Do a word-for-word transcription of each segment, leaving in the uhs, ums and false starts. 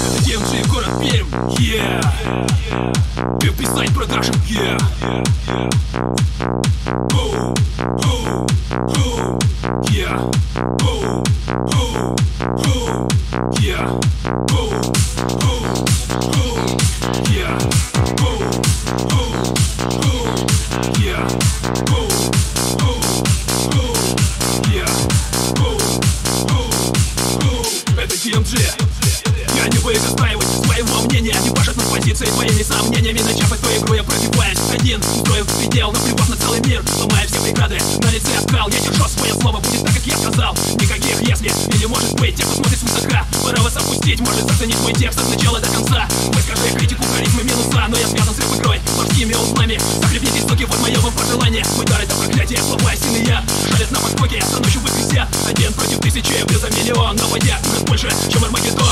Это ди эм джи, город Пермь, yeah. Эписайд продакшн, yeah. Oh, oh, oh, yeah. Oh, oh, oh, yeah. Oh, oh, oh, yeah. Oh, oh, oh, yeah. Oh, oh, oh, yeah. Oh, oh, oh. Это ди эм джи. Я не буду отстаивать своего мнения, не пашет на позиции твоими сомнениями. Начав эту игру, я пробиваюсь один, устроив предел, наплевав на целый мир, ломая все преграды на лице оскал. Я держу свое слово, будет так, как я сказал. Никаких если, или может быть, те, кто смотрит свысока. Пора вас опустить, может заценить мой текст от начала до конца. Вы скажи критику, харизмы, минуса, но я связан с рэп-игрой, морскими узлами. Захлебнитесь соки, вот мое вам пожелание. Мой дар это проклятие, слова сильные я жалят на востоке, за ночью в игре. Один против тысячи, без за миллион, но воя уже больше, чем Армагеддон.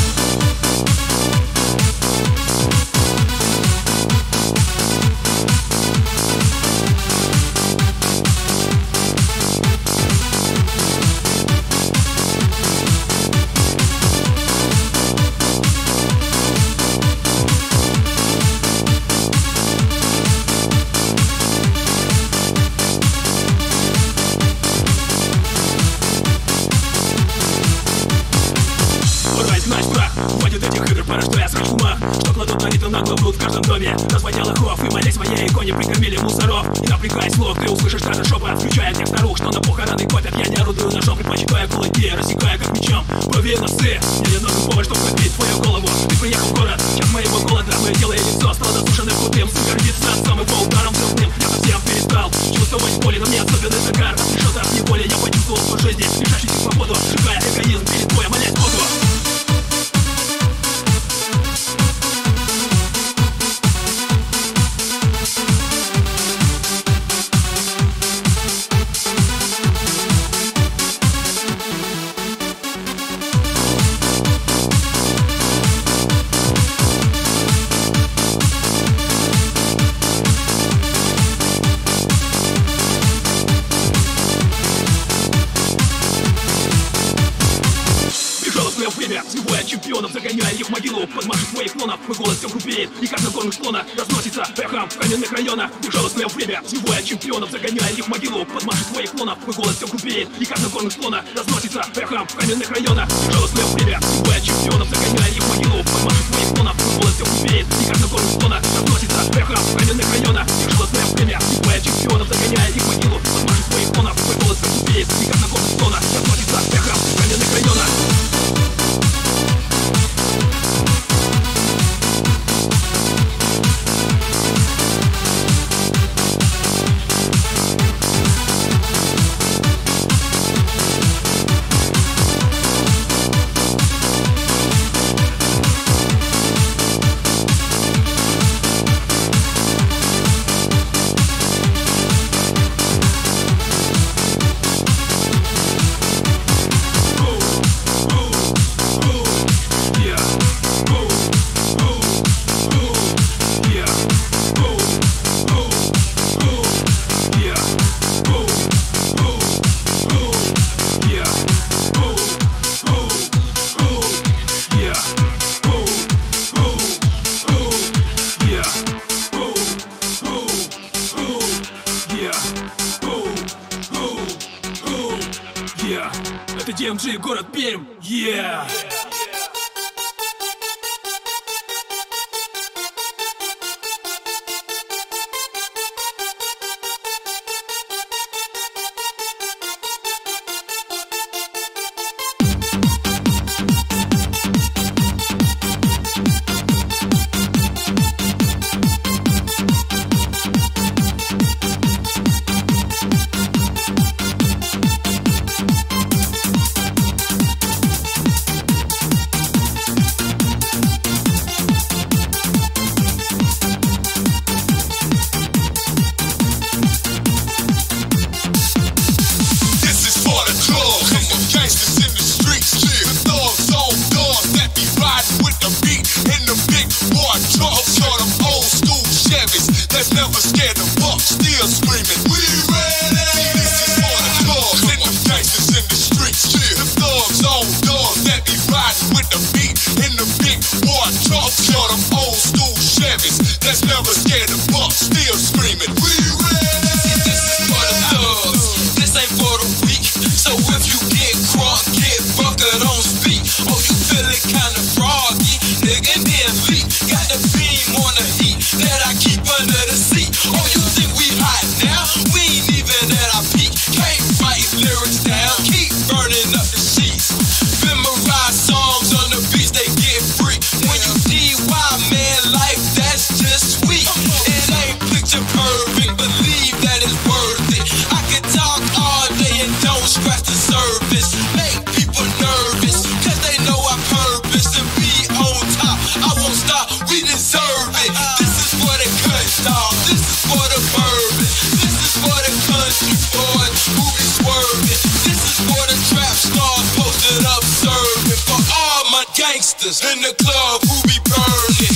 Хватит этих игр, порождая срач в умах, что кладут на ритм на главу в каждом доме. Разводя лохов и молясь своей иконе, прикормили мусоров. Не напрягай слов, ты услышишь даже шепот, включая тех старух, что на похороны копят. Я не орудую ножом, предпочитая кулаки, рассекая как мечом пове носы. Мне не нужен повод, чтобы разбить твою голову. Ты приехал в город, час моего голода. Мое тело и лицо стало засушенным худым. Сын гордится отцом и по ударам взрывным. Я совсем перестал чувствовать боли, но мне особенный загар. Лишённый от неволи, я почувствовал свою жизнь, лишающийся свободу, сжигая эгоизм перед боем, молясь Богу. Сбивая чемпионов, загоняя их в могилу, подмашет своих клонов, мой голос все грубеет, и как на горных склонах разносится эхом в каменных районах. Безжалостное время, сбивая чемпионов, загоняя их в могилу, подмашет своих клонов, мой голос все грубеет, и как на горных склонах разносится эхом в каменных районах. Безжалостное время, сбивая чемпионов, загоняя их в могилу, подмашет своих клонов, мой голос все грубеет, и как на горных склонах разносится эхом в каменных районах. Безжалостное время, сбивая чемпионов, загоняя их в могилу, подмашет своих клонов, мой голос все грубеет, и как на горных склонах разносится эхом в каменных районах. Это ди эм джи, город Пермь, yeah! monsters in the club who be burning.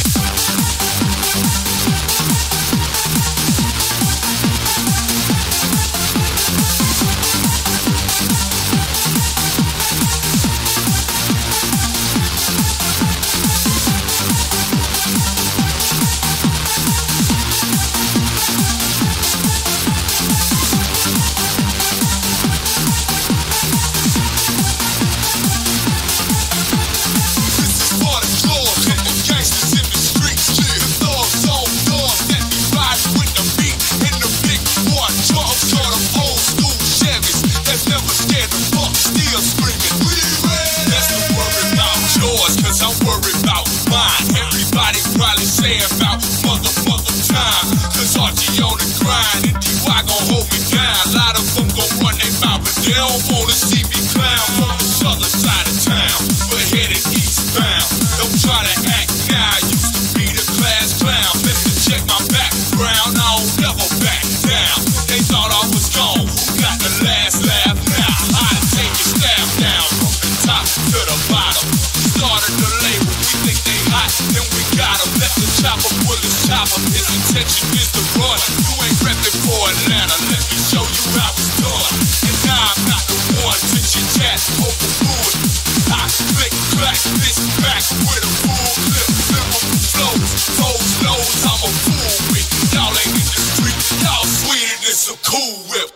About mother, mother time, cause Archie on the grind, and D Y gon' hold me down. A lot of them gon' run their mouth, but they don't wanna see me clown. From the southern side of town, but headed eastbound. Don't try to act now, I used to be the class clown. Let me check my background, I don't never back down. They thought I was gone, who got the last laugh now? I take your staff down, from the top to the bottom. Started the label, we think they hot, then we got them. Let the chopper pull his chopper, his intention is to run. You ain't reppin' for Atlanta, let me show you how it's done. And now I'm not the one to chit chat over food. I click, clack, this back with a full clip. Lyrical flows, foes knows I'm a fool with. Y'all ain't in the street, y'all sweeter than some Cool Whip.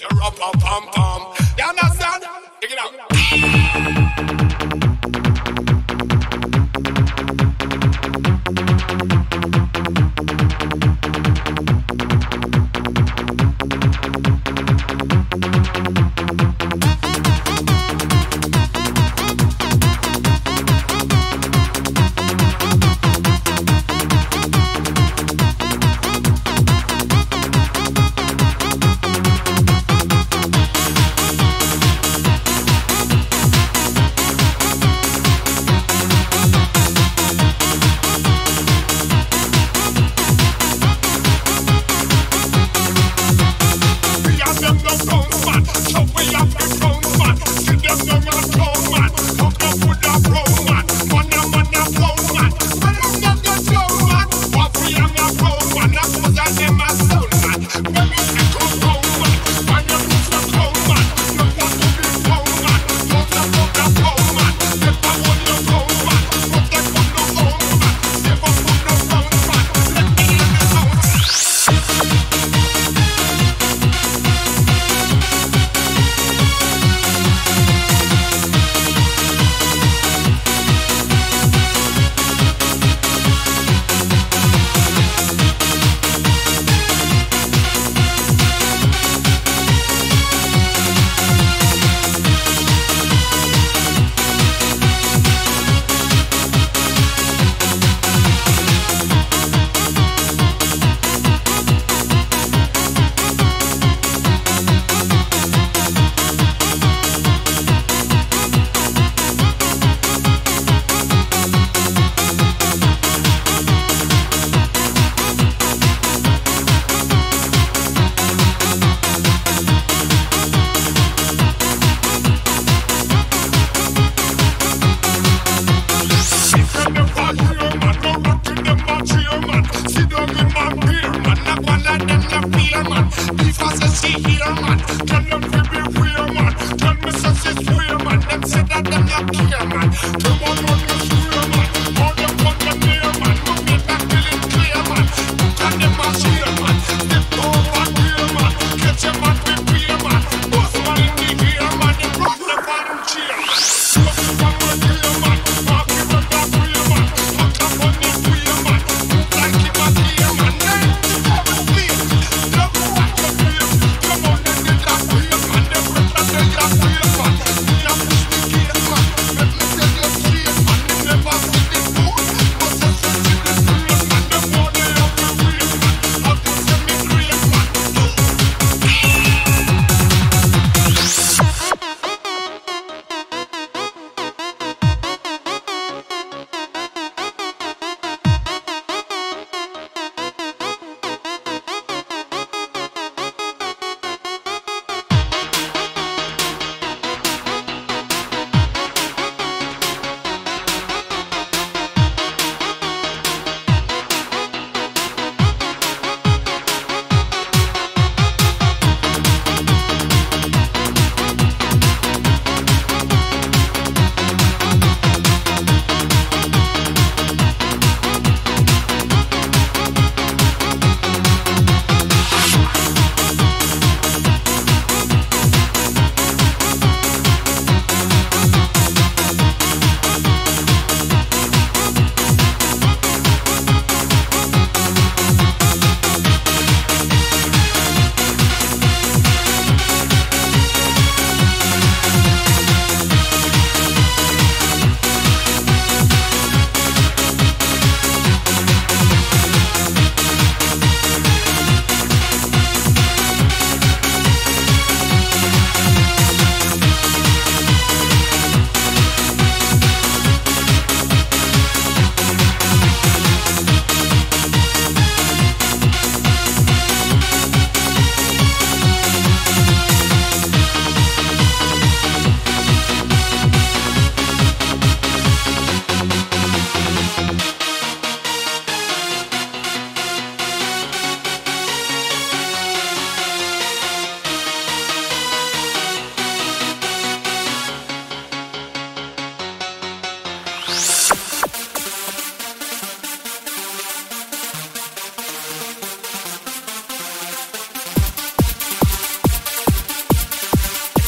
say rap pam pam pam. You understand? Check it out.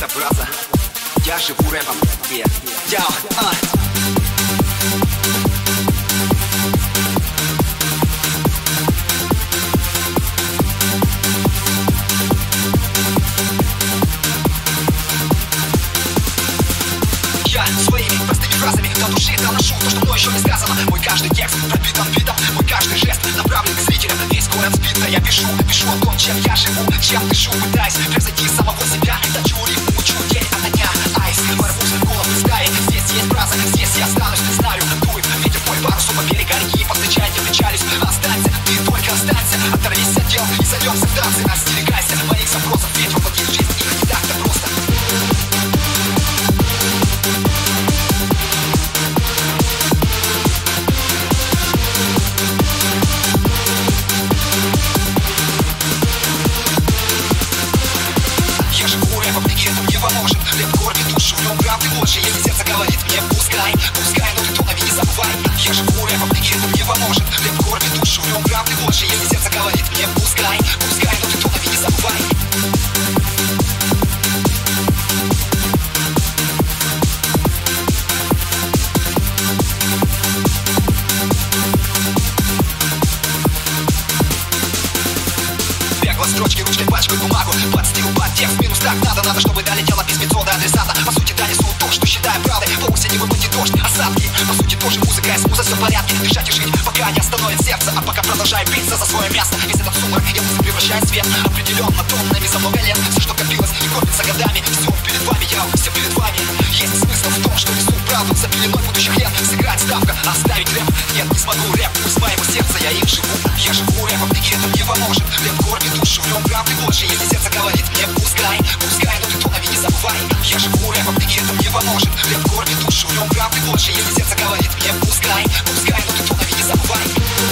собраться. Я живу рэпом, yeah. Yo, uh. Я своими простыми фразами до души доношу то, что мной еще не сказано. Мой каждый текст пропитан битом, мой каждый жест направлен к зрителям. Весь город сбит, да я пишу, пишу о том, чем я живу, чем дышу, пытаясь превзойти самого себя. Точу рифму, учу день ото дня. Айс, ворвусь в голову стаи. Здесь есть браза, здесь я останусь, не знаю. Дует ветер в мой парус, оба берега реки повстречайте, встречались. Останься, ты только останься. Оторвись от дел и зальемся в танцы. Остерегайся моих запросов, ведь воплотить жизнь их не так-то просто. Поможет, рэп в горле душу, в нем правды больше. Если сердце говорит мне пускай, пускай, но ты тонови не забывай. Я живу рэпом, и это мне поможет. Рэп в горле душу, в нем правды больше. Если сердце говорит мне пускай, пускай, но ты тонови не забывай. Строчки ручкой пачкают бумагу, под стил, под текст, минус так надо, надо, чтобы долетело письмецо до адресата. По сути, да, несу то, что считаю правдой. По осени выпадет дождь, осадки. По сути, тоже музыка, из муза все в порядке. Дышать и жить, пока не остановит сердце, а пока продолжаю биться за свое место. Весь этот сумрак я музыку превращаю в свет. Определенно тоннами за много лет. Все, что копилось и копится годами, все перед вами, я все перед вами. Есть смысл в том, что несу правду за пеленой будущих лет. Сыграть ставка, оставить рэп. Нет, не смогу рэп, пусть моего сердца, я им живу. Я живу рэпом, и это мне поможет. Рэп в горле душу, в нем правды больше. Если сердце говорит мне пускай, пускай, но ты тонови не забывай. Я живу рэпом, и это мне поможет. Рэп в горле душу, в нем правды больше. Если сердце говорит мне пускай, пускай, но ты тонови не забывай.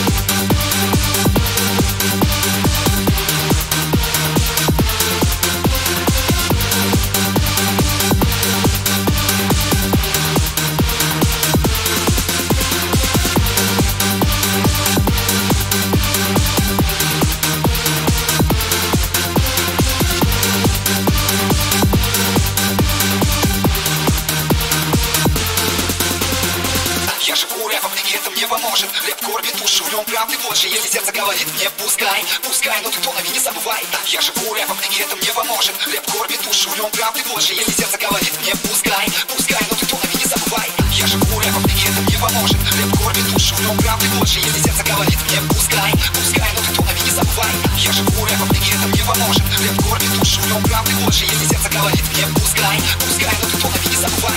Поможет, рэп в горле душу, в нем правды больше. Если сердце говорит мне пускай, пускай, но ты тонови не забывай. Я живу рэпом, и это мне поможет. Рэп в горле душу, в нем правды больше. Если сердце говорит мне пускай, пускай, но ты тонови не забывай. Я живу рэпом, и это мне поможет. Рэп в горле душу, в нем правды больше. Если сердце говорит мне пускай, пускай, но ты тонови не забывай. Я живу рэпом, и это мне поможет. Рэп в горле душу, в нем правды больше. Если сердце говорит мне пускай, пускай, но ты тонови не забывай.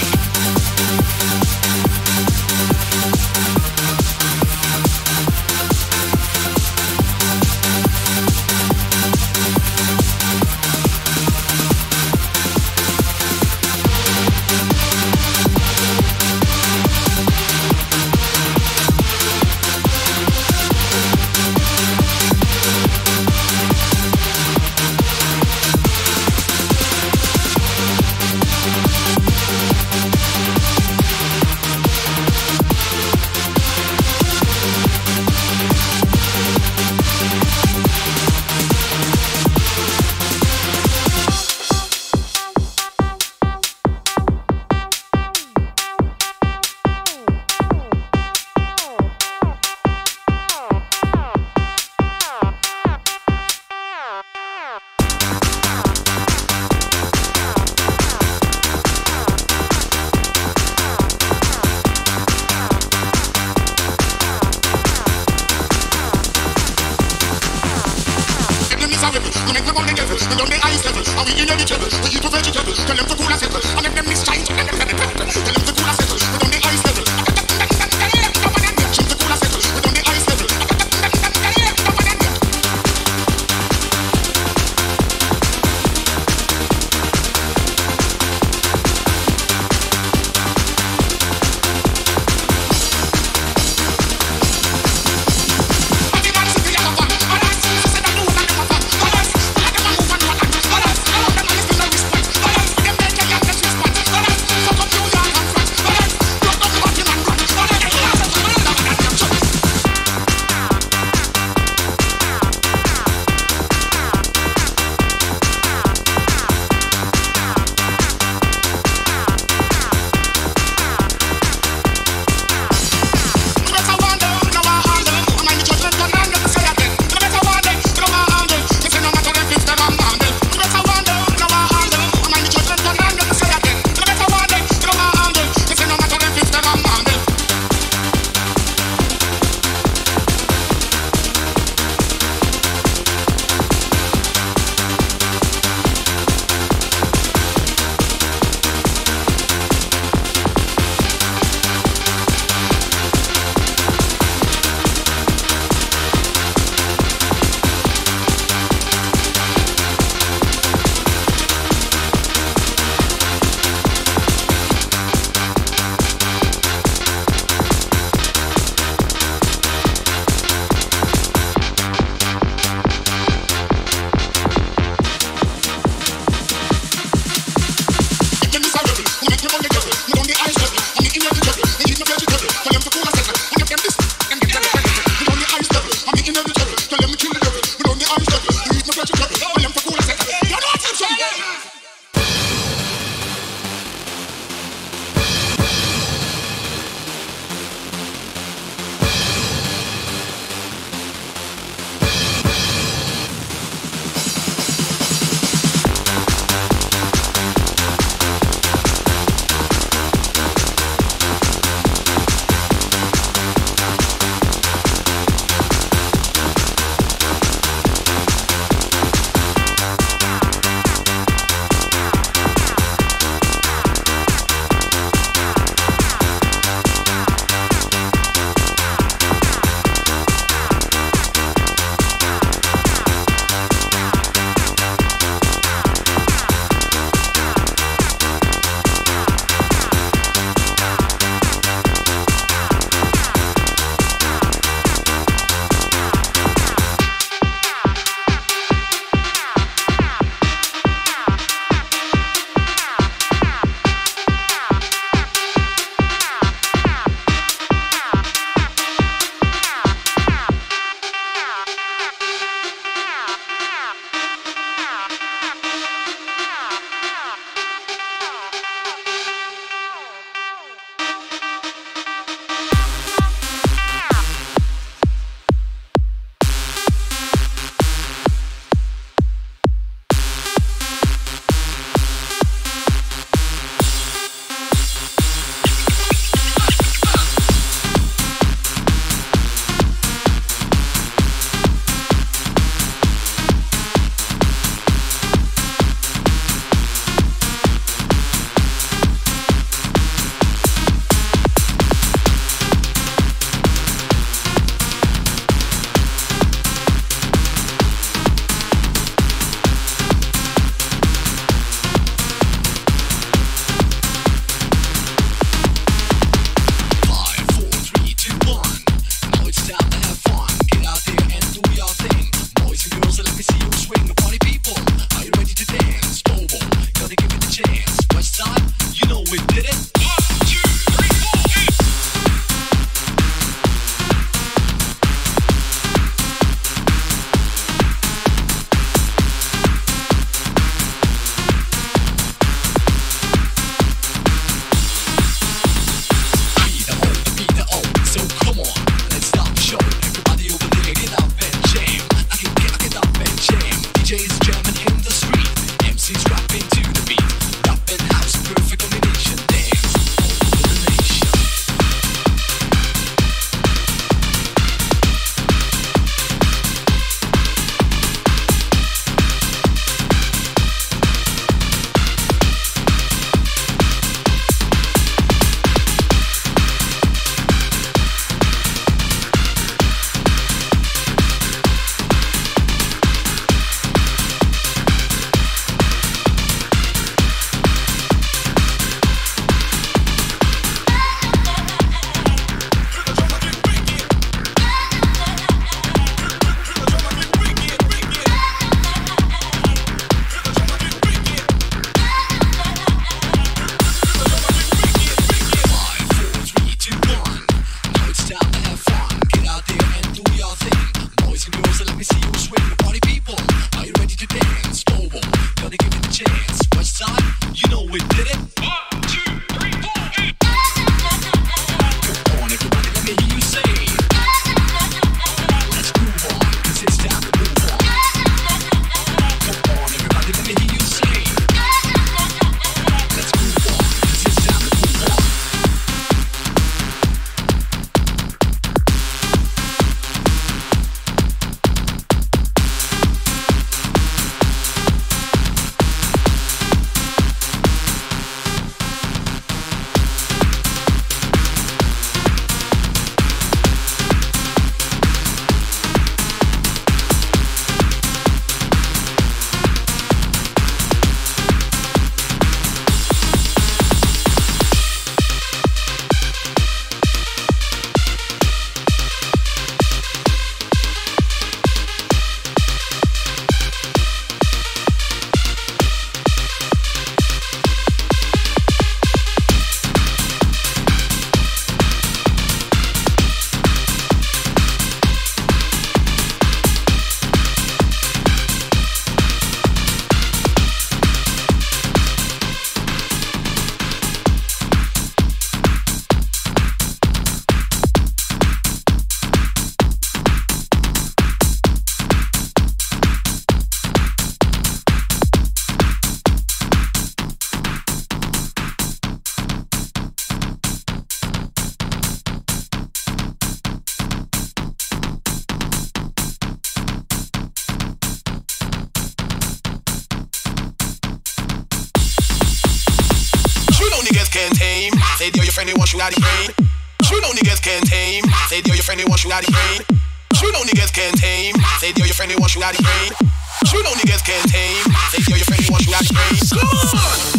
Say dear, your friend, they want you out of pain. Shoot on niggas can't tame. Say dear, your friend, they want you out of pain. Shoot on niggas can't tame. Say dear, your friend, they want you out of pain. Shoot on niggas can't tame. Say dear, your friend, they want you out of pain. Come on!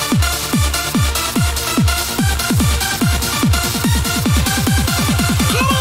Come on!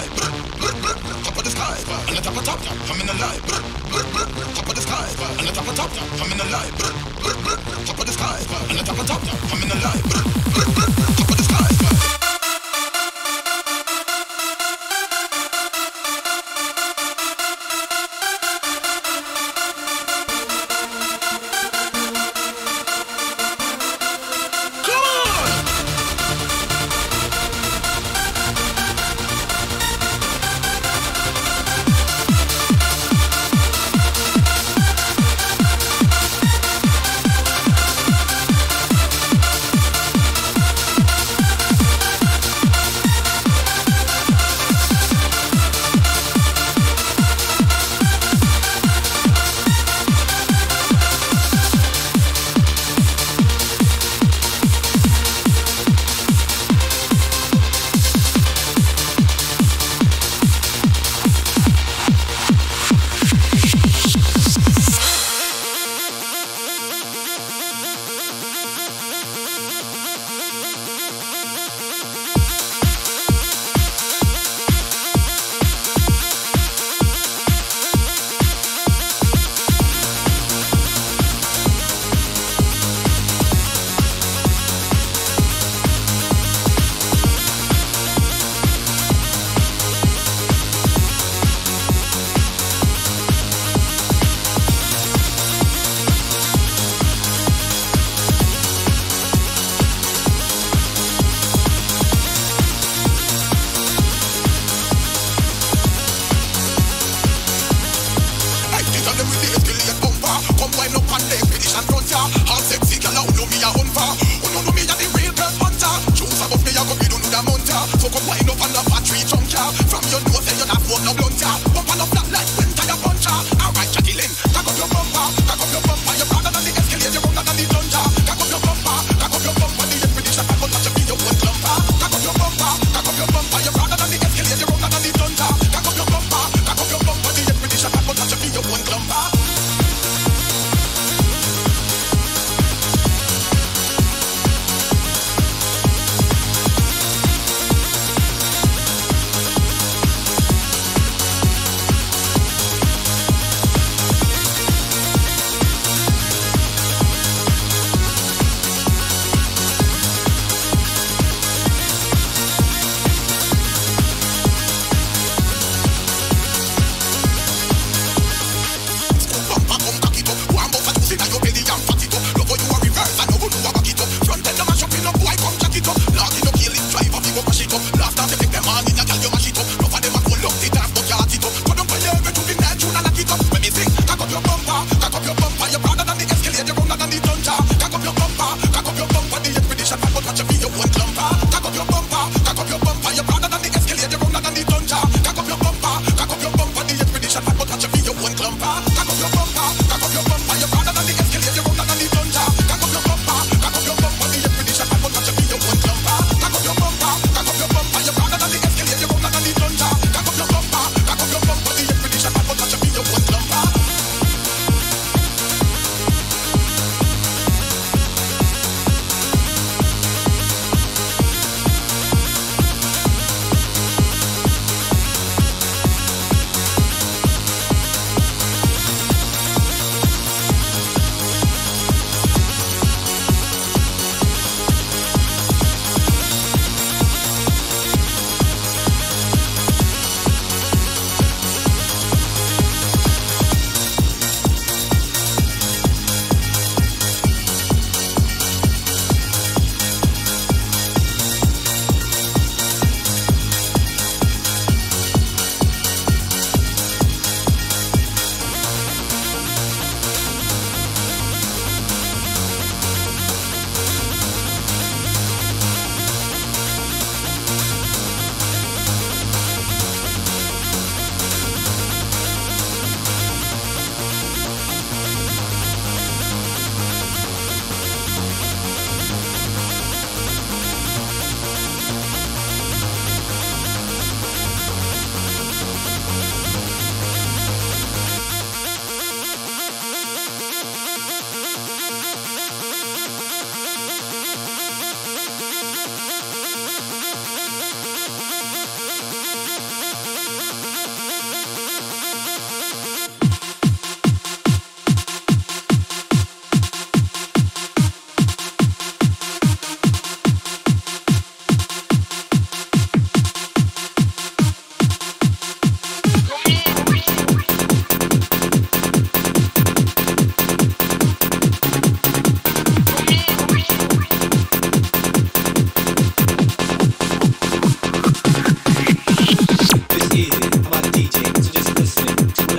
life. Top of the sky, and the top of top, I'm in the life. Top of the sky, and the top of top, I'm in the life. Top of the sky, and the top of top, I'm in the life. Top of the sky.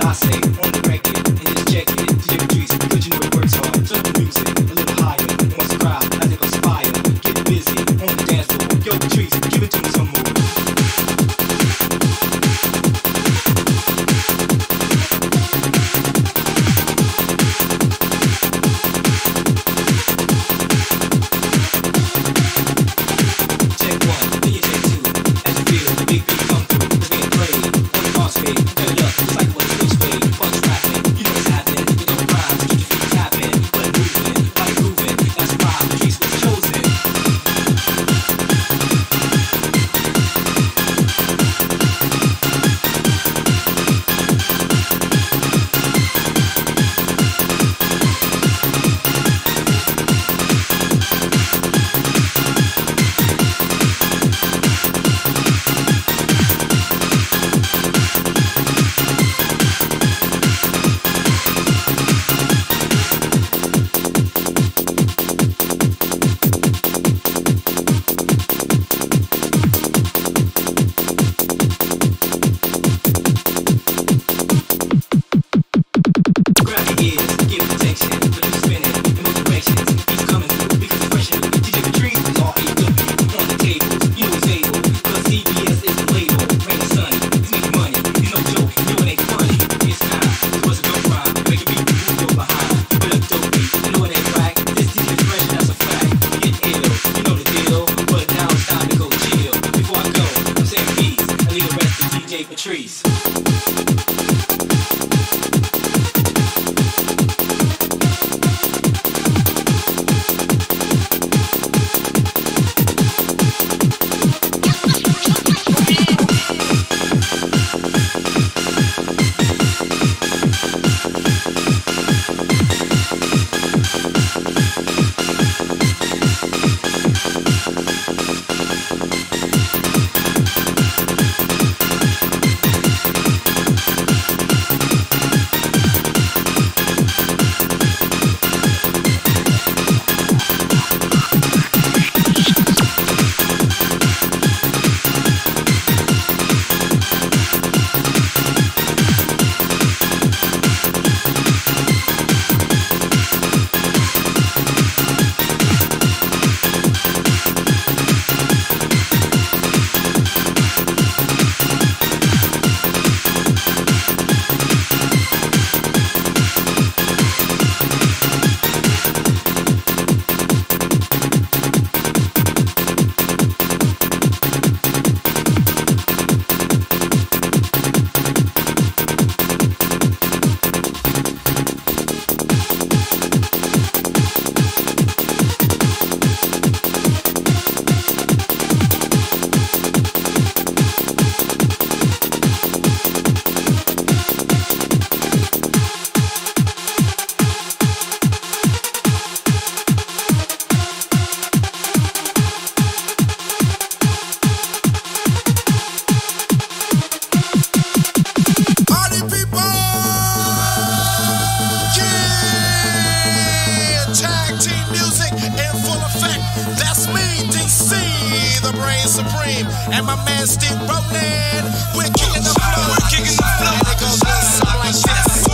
Supreme and my man Steve Ronan. We're kicking the flow, we're kicking the flow. And it goes like something like this.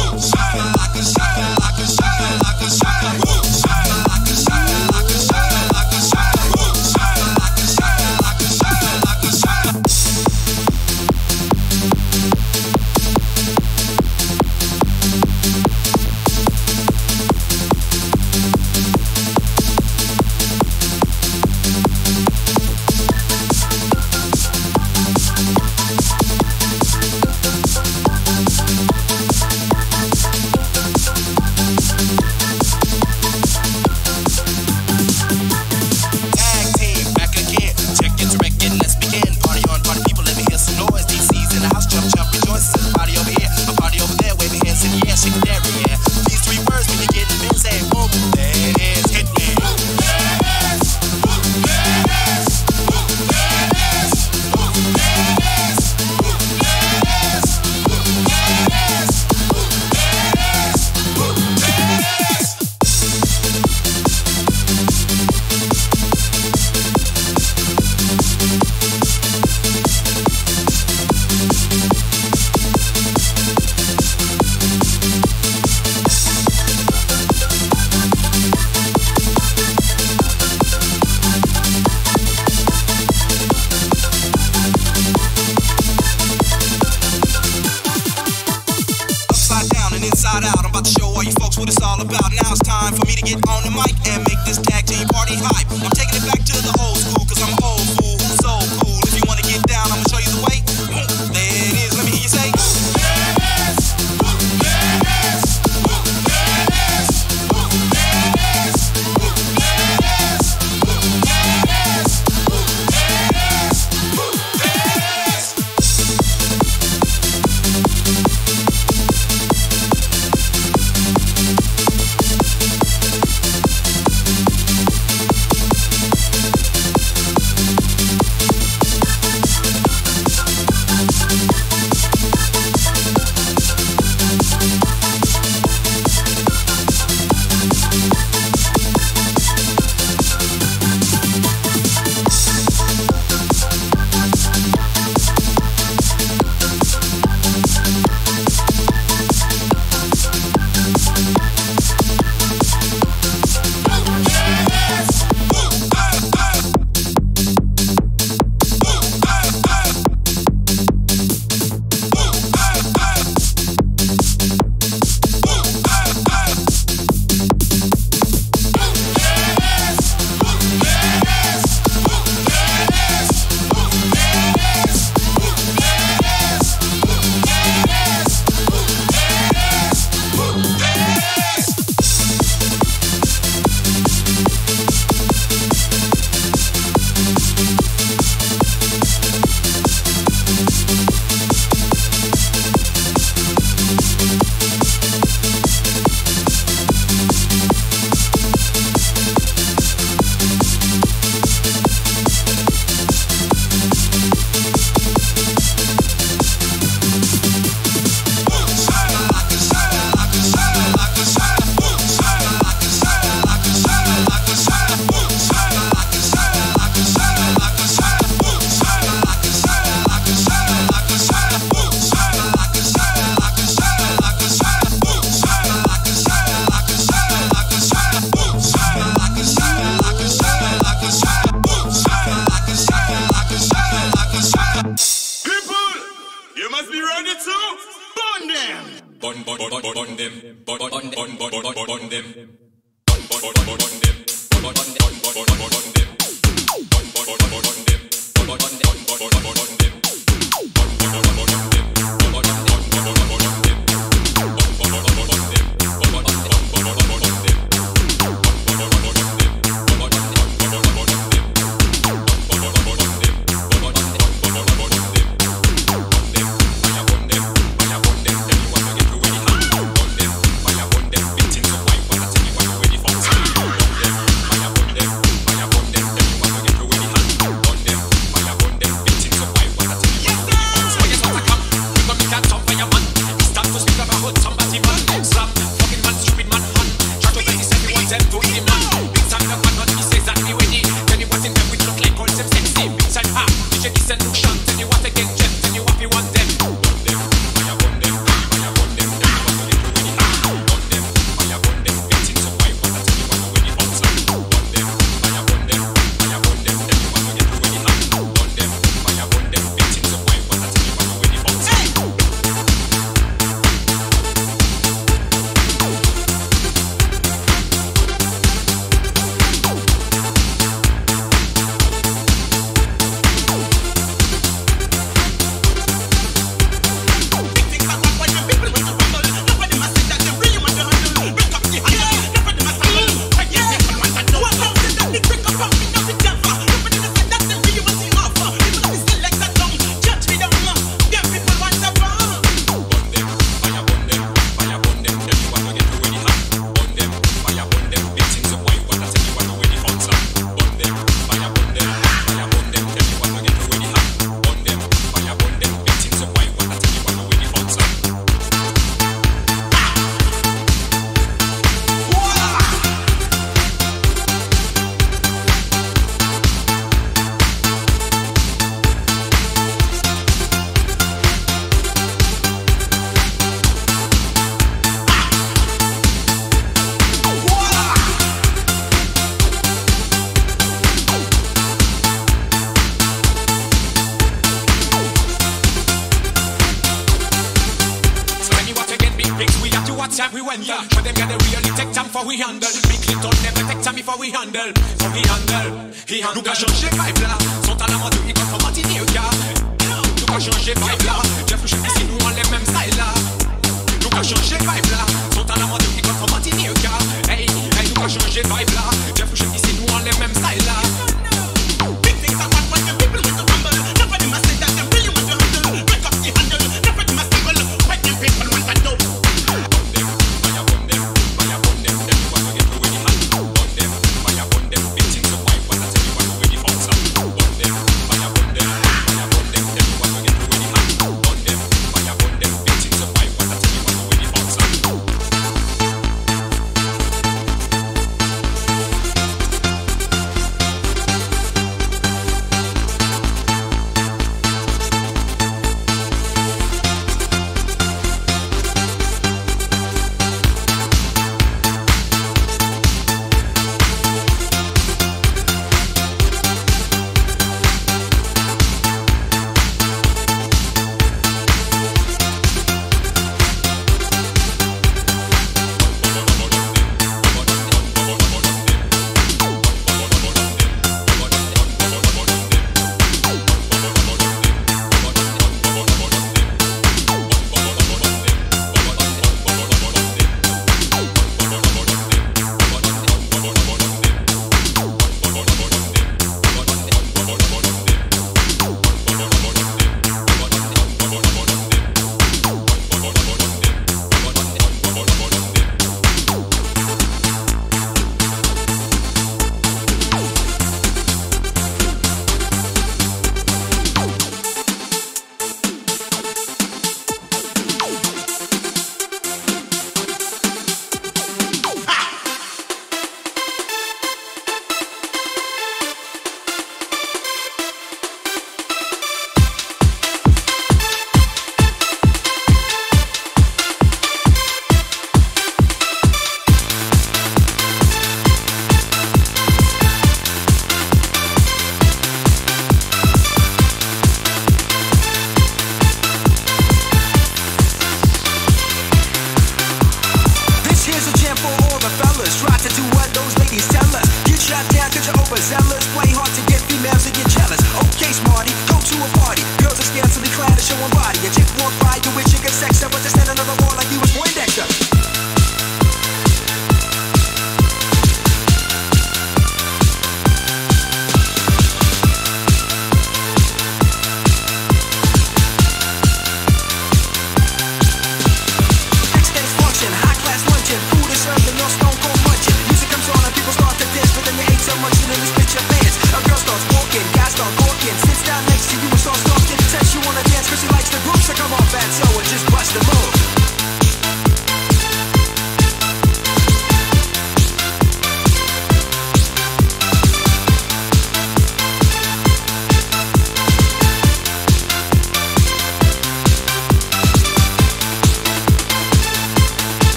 about. Now it's time for me to get on the mic and make this tag team party hype. I'm taking it back to the old school, cause I'm an old fool who's so cool. If you wanna get down, I'ma show you the way. There it is, let me hear you say. Come At you what time we went yeah. But them gotta really take time for we handle. Big Clinton never take time before we handle. So we handle, he handle. Nous qu'a changé vibe là. Son talent m'a donné comme pour Martini au gars. Nous qu'a changé vibe là. Jeff Louche ici nous on les mêmes style là. Nous qu'a changé vibe là. Son talent m'a donné comme pour Martini au gars. Hey, hey, nous qu'a changé vibe là. Jeff Louche ici nous on les mêmes style là. Big things I want when the people with the rumble. Nobody must say that them really want to handle. Break up the handle. Nobody must struggle. When them people want to know.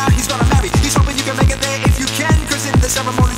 he's gonna marry. He's hoping you can make it there if you can, cause in the ceremony